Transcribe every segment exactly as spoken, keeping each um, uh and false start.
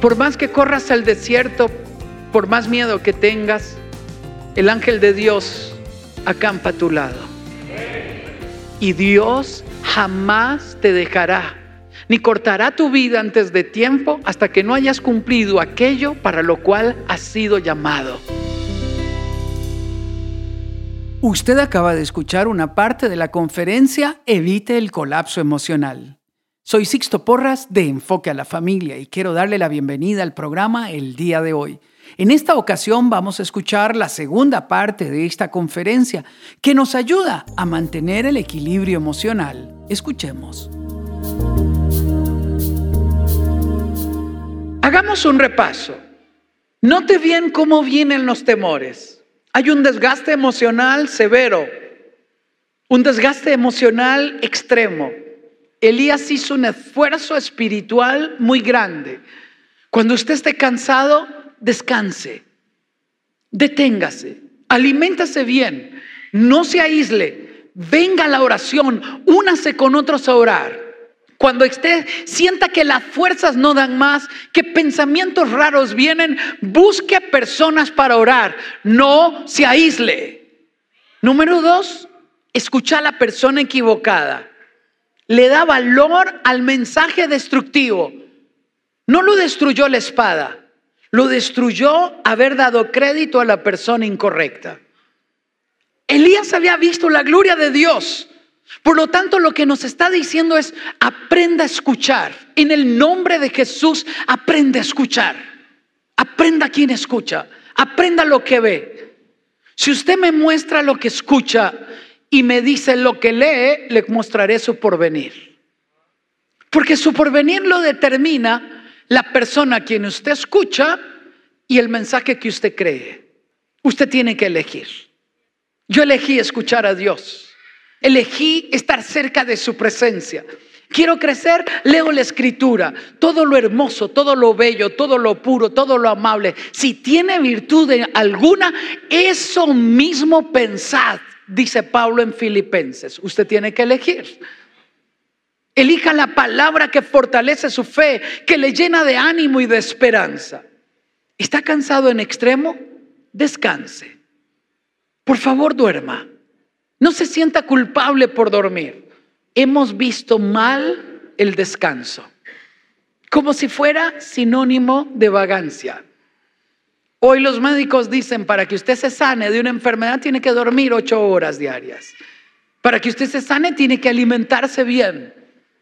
Por más que corras al desierto, por más miedo que tengas, el ángel de Dios acampa a tu lado. Y Dios jamás te dejará, ni cortará tu vida antes de tiempo hasta que no hayas cumplido aquello para lo cual has sido llamado. Usted acaba de escuchar una parte de la conferencia Evite el colapso emocional. Soy Sixto Porras de Enfoque a la Familia y quiero darle la bienvenida al programa el día de hoy. En esta ocasión vamos a escuchar la segunda parte de esta conferencia que nos ayuda a mantener el equilibrio emocional. Escuchemos. Hagamos un repaso. Note bien cómo vienen los temores. Hay un desgaste emocional severo, un desgaste emocional extremo. Elías hizo un esfuerzo espiritual muy grande. Cuando usted esté cansado, descanse, deténgase, aliméntase bien, no se aísle, venga a la oración, únase con otros a orar. Cuando usted sienta que las fuerzas no dan más, que pensamientos raros vienen, busque personas para orar, no se aísle. Número dos, escucha a la persona equivocada. Le da valor al mensaje destructivo. No lo destruyó la espada, lo destruyó haber dado crédito a la persona incorrecta. Elías había visto la gloria de Dios. Por lo tanto, lo que nos está diciendo es: aprenda a escuchar. En el nombre de Jesús, aprenda a escuchar. Aprenda a quien escucha. Aprenda lo que ve. Si usted me muestra lo que escucha y me dice lo que lee, le mostraré su porvenir. Porque su porvenir lo determina la persona a quien usted escucha y el mensaje que usted cree. Usted tiene que elegir. Yo elegí escuchar a Dios. Elegí estar cerca de su presencia. Quiero crecer, leo la escritura. Todo lo hermoso, todo lo bello, todo lo puro, todo lo amable. Si tiene virtud alguna, eso mismo pensad, dice Pablo en Filipenses. Usted tiene que elegir. Elija la palabra que fortalece su fe, que le llena de ánimo y de esperanza. ¿Está cansado en extremo? Descanse. Por favor, duerma. No se sienta culpable por dormir. Hemos visto mal el descanso, como si fuera sinónimo de vagancia. Hoy los médicos dicen: para que usted se sane de una enfermedad tiene que dormir ocho horas diarias. Para que usted se sane tiene que alimentarse bien.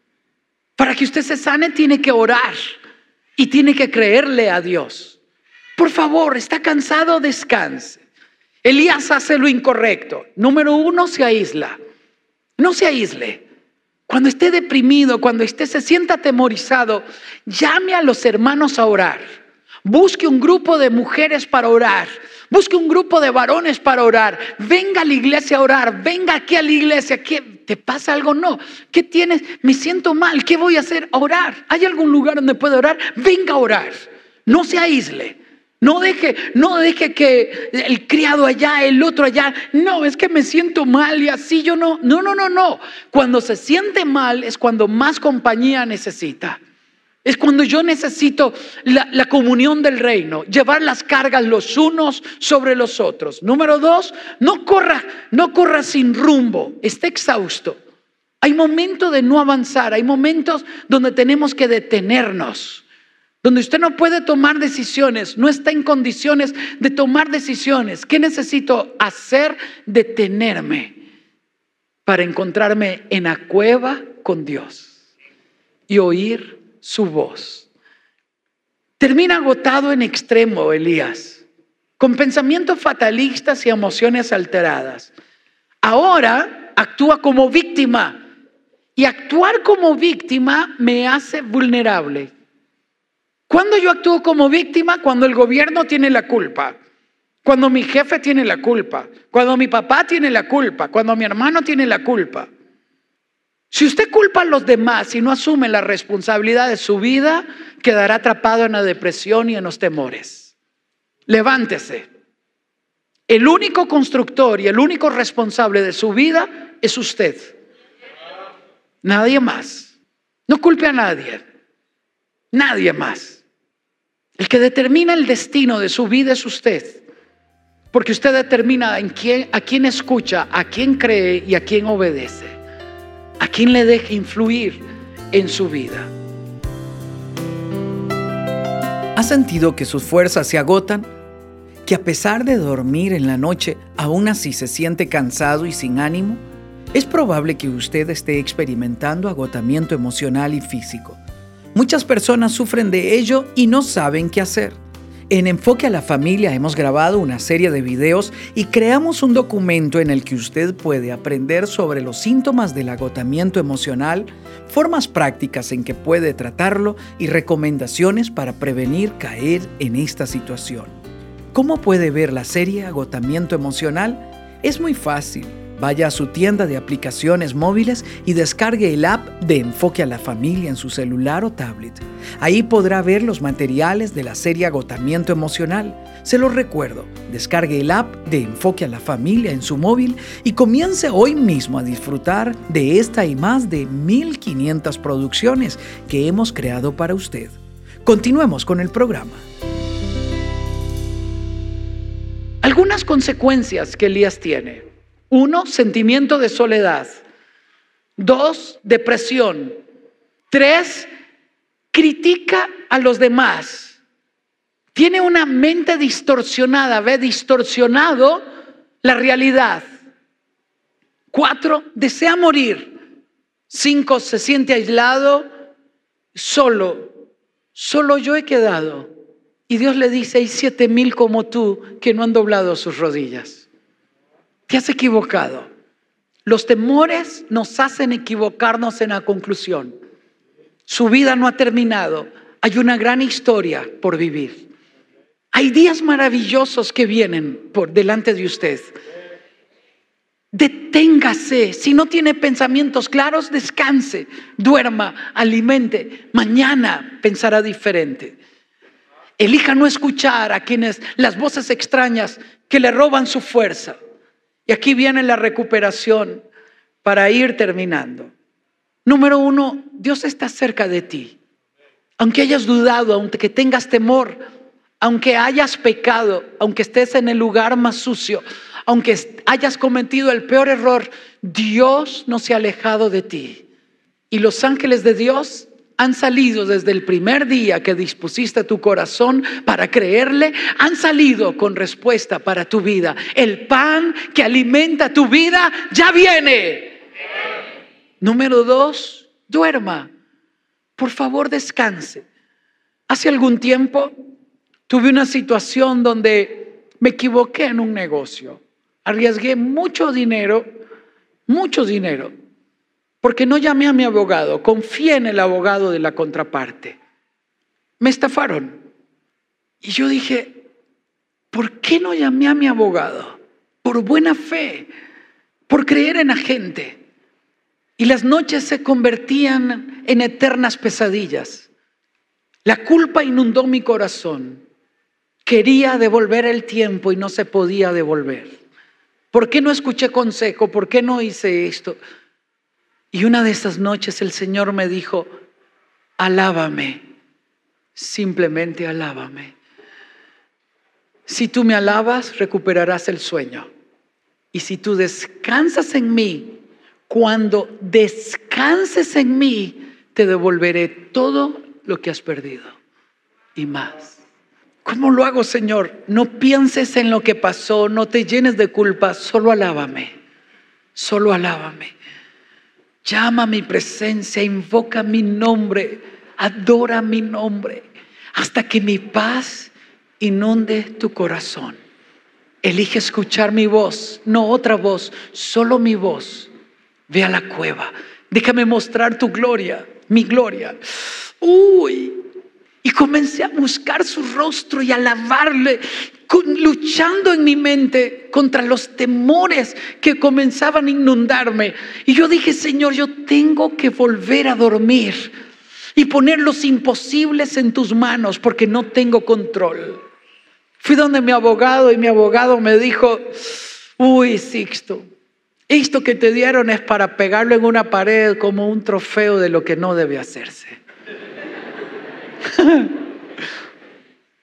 Para que usted se sane tiene que orar y tiene que creerle a Dios. Por favor, ¿está cansado? Descanse. Elías hace lo incorrecto. Número uno, se aísla. No se aísle. Cuando esté deprimido, cuando esté se sienta atemorizado, llame a los hermanos a orar. Busque un grupo de mujeres para orar. Busque un grupo de varones para orar. Venga a la iglesia a orar. Venga aquí a la iglesia. ¿Qué? ¿Te pasa algo? No. ¿Qué tienes? Me siento mal. ¿Qué voy a hacer? A orar. ¿Hay algún lugar donde pueda orar? Venga a orar. No se aísle. No deje, no deje que el criado allá, el otro allá. No, es que me siento mal y así yo no. No, no, no, no. Cuando se siente mal es cuando más compañía necesita. Es cuando yo necesito la, la comunión del reino, llevar las cargas los unos sobre los otros. Número dos, no corra, no corra sin rumbo, esté exhausto. Hay momentos de no avanzar, hay momentos donde tenemos que detenernos, donde usted no puede tomar decisiones, no está en condiciones de tomar decisiones. ¿Qué necesito hacer? Detenerme para encontrarme en la cueva con Dios y oír su voz. Termina agotado en extremo Elías, con pensamientos fatalistas y emociones alteradas. Ahora actúa como víctima, y actuar como víctima me hace vulnerable. ¿Cuándo yo actúo como víctima? Cuando el gobierno tiene la culpa, cuando mi jefe tiene la culpa, cuando mi papá tiene la culpa, cuando mi hermano tiene la culpa. Si usted culpa a los demás y no asume la responsabilidad de su vida, quedará atrapado en la depresión y en los temores. Levántese. El único constructor y el único responsable de su vida es usted. Nadie más. No culpe a nadie. Nadie más. El que determina el destino de su vida es usted. Porque usted determina en quién, a quién escucha, a quién cree y a quién obedece. A quién le deja influir en su vida. ¿Ha sentido que sus fuerzas se agotan? ¿Que a pesar de dormir en la noche, aún así se siente cansado y sin ánimo? Es probable que usted esté experimentando agotamiento emocional y físico. Muchas personas sufren de ello y no saben qué hacer. En Enfoque a la Familia hemos grabado una serie de videos y creamos un documento en el que usted puede aprender sobre los síntomas del agotamiento emocional, formas prácticas en que puede tratarlo y recomendaciones para prevenir caer en esta situación. ¿Cómo puede ver la serie Agotamiento Emocional? Es muy fácil. Vaya a su tienda de aplicaciones móviles y descargue el app de Enfoque a la Familia en su celular o tablet. Ahí podrá ver los materiales de la serie Agotamiento Emocional. Se los recuerdo, descargue el app de Enfoque a la Familia en su móvil y comience hoy mismo a disfrutar de esta y más de mil quinientas producciones que hemos creado para usted. Continuemos con el programa. Algunas consecuencias que Elías tiene. Uno, sentimiento de soledad. Dos, depresión. Tres, critica a los demás. Tiene una mente distorsionada, ve distorsionado la realidad. Cuatro, desea morir. Cinco, se siente aislado, solo. Solo yo he quedado. Y Dios le dice, hay siete mil como tú que no han doblado sus rodillas. Te has equivocado. Los temores nos hacen equivocarnos en la conclusión. Su vida no ha terminado. Hay una gran historia por vivir. Hay días maravillosos que vienen por delante de usted. Deténgase. Si no tiene pensamientos claros, descanse, duerma, alimente. Mañana pensará diferente. Elija no escuchar a quienes, las voces extrañas que le roban su fuerza. Y aquí viene la recuperación para ir terminando. Número uno, Dios está cerca de ti. Aunque hayas dudado, aunque tengas temor, aunque hayas pecado, aunque estés en el lugar más sucio, aunque hayas cometido el peor error, Dios no se ha alejado de ti. Y los ángeles de Dios han salido desde el primer día que dispusiste tu corazón para creerle, han salido con respuesta para tu vida. El pan que alimenta tu vida ya viene. Número dos, duerma. Por favor, descanse. Hace algún tiempo tuve una situación donde me equivoqué en un negocio. Arriesgué mucho dinero, mucho dinero. Porque no llamé a mi abogado, confié en el abogado de la contraparte. Me estafaron. Y yo dije, ¿por qué no llamé a mi abogado? Por buena fe, por creer en la gente. Y las noches se convertían en eternas pesadillas. La culpa inundó mi corazón. Quería devolver el tiempo y no se podía devolver. ¿Por qué no escuché consejo? ¿Por qué no hice esto? Y una de esas noches el Señor me dijo, alábame, simplemente alábame. Si tú me alabas, recuperarás el sueño. Y si tú descansas en mí, cuando descanses en mí, te devolveré todo lo que has perdido y más. ¿Cómo lo hago, Señor? No pienses en lo que pasó, no te llenes de culpa, solo alábame, solo alábame. Llama a mi presencia, invoca mi nombre, adora mi nombre, hasta que mi paz inunde tu corazón. Elige escuchar mi voz, no otra voz, solo mi voz. Ve a la cueva, déjame mostrar tu gloria, mi gloria. Uy, y comencé a buscar su rostro y a alabarle, luchando en mi mente contra los temores que comenzaban a inundarme. Y yo dije, Señor, yo tengo que volver a dormir y poner los imposibles en tus manos porque no tengo control. Fui donde mi abogado y mi abogado me dijo, uy, Sixto, esto que te dieron es para pegarlo en una pared como un trofeo de lo que no debe hacerse.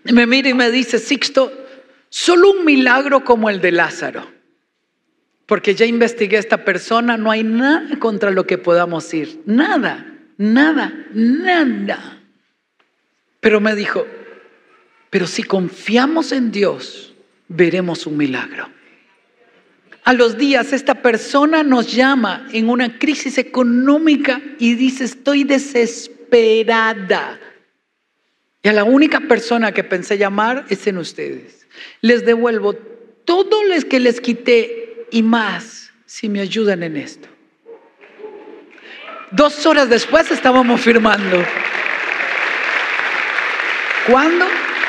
Me mira y me dice: Sixto, solo un milagro como el de Lázaro, porque ya investigué a esta persona, no hay nada contra lo que podamos ir, nada, nada, nada. Pero me dijo: pero si confiamos en Dios, veremos un milagro. A los días esta persona nos llama en una crisis económica y dice: estoy desesperada. Y a la única persona que pensé llamar es en ustedes. Les devuelvo todo lo que les quité y más si me ayudan en esto. Dos horas después estábamos firmando. ¿Cuándo?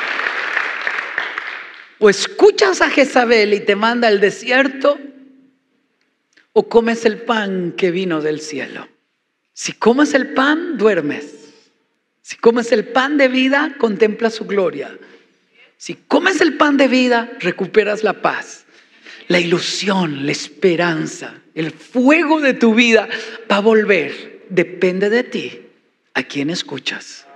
O escuchas a Jezabel y te manda al desierto, o comes el pan que vino del cielo. Si comes el pan, duermes. Si comes el pan de vida, contemplas su gloria. Si comes el pan de vida, recuperas la paz, la ilusión, la esperanza, el fuego de tu vida va a volver. Depende de ti a quién escuchas.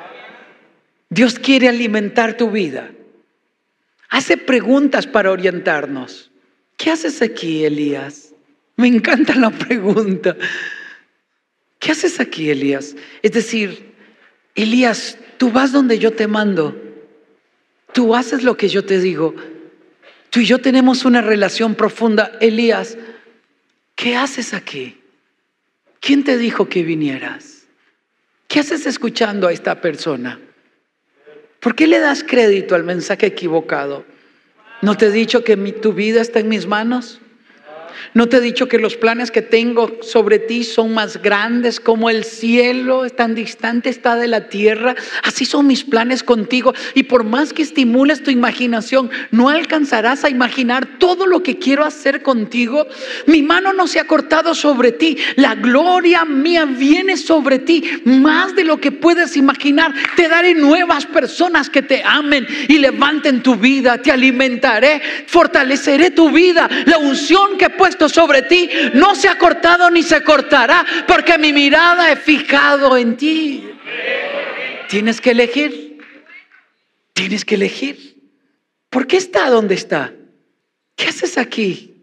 Dios quiere alimentar tu vida. Hace preguntas para orientarnos. ¿Qué haces aquí, Elías? Me encanta la pregunta. ¿Qué haces aquí, Elías? Es decir, Elías, tú vas donde yo te mando. Tú haces lo que yo te digo. Tú y yo tenemos una relación profunda. Elías, ¿qué haces aquí? ¿Quién te dijo que vinieras? ¿Qué haces escuchando a esta persona? ¿Por qué le das crédito al mensaje equivocado? ¿No te he dicho que mi, tu vida está en mis manos? ¿No te he dicho que los planes que tengo sobre ti son más grandes como el cielo, tan distante está de la tierra? Así son mis planes contigo. Y por más que estimules tu imaginación, no alcanzarás a imaginar todo lo que quiero hacer contigo. Mi mano no se ha cortado sobre ti. La gloria mía viene sobre ti más de lo que puedes imaginar. Te daré nuevas personas que te amen y levanten tu vida. Te alimentaré, fortaleceré tu vida. La unción que he puesto sobre ti no se ha cortado ni se cortará, porque mi mirada he fijado en ti. Tienes que elegir. Tienes que elegir. ¿Por qué está donde está? ¿Qué haces aquí,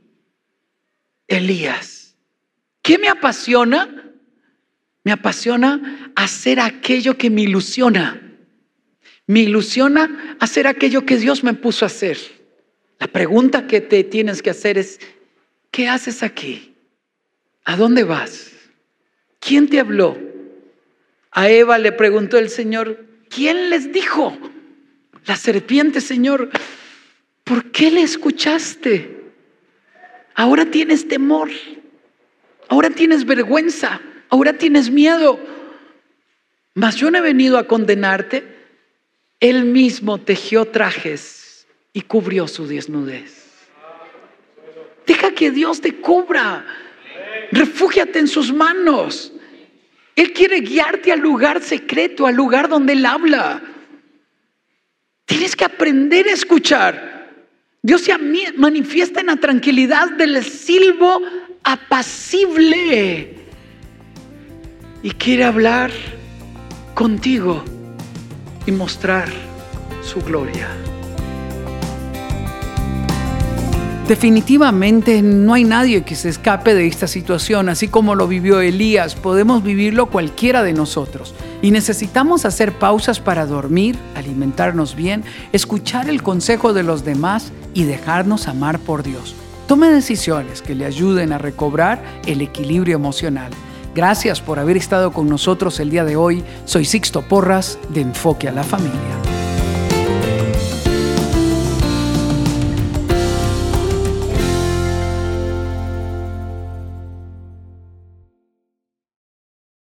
Elías? ¿Qué me apasiona? Me apasiona hacer aquello que me ilusiona. Me ilusiona hacer aquello que Dios me puso a hacer. La pregunta que te tienes que hacer es: ¿qué haces aquí? ¿A dónde vas? ¿Quién te habló? A Eva le preguntó el Señor: ¿quién les dijo? La serpiente, Señor. ¿Por qué le escuchaste? Ahora tienes temor. Ahora tienes vergüenza. Ahora tienes miedo. Mas yo no he venido a condenarte. Él mismo tejió trajes y cubrió su desnudez. Deja que Dios te cubra. Refúgiate en sus manos. Él quiere guiarte al lugar secreto, al lugar donde Él habla. Tienes que aprender a escuchar. Dios se manifiesta en la tranquilidad del silbo apacible y quiere hablar contigo y mostrar su gloria. Definitivamente no hay nadie que se escape de esta situación, así como lo vivió Elías. Podemos vivirlo cualquiera de nosotros y necesitamos hacer pausas para dormir, alimentarnos bien, escuchar el consejo de los demás y dejarnos amar por Dios. Tome decisiones que le ayuden a recobrar el equilibrio emocional. Gracias por haber estado con nosotros el día de hoy. Soy Sixto Porras de Enfoque a la Familia.